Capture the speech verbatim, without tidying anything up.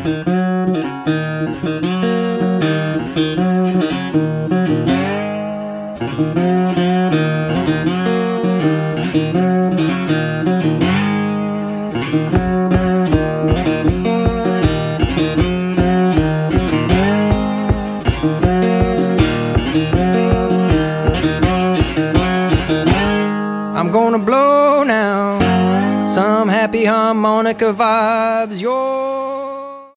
I'm gonna blow now some happy harmonica vibes. Your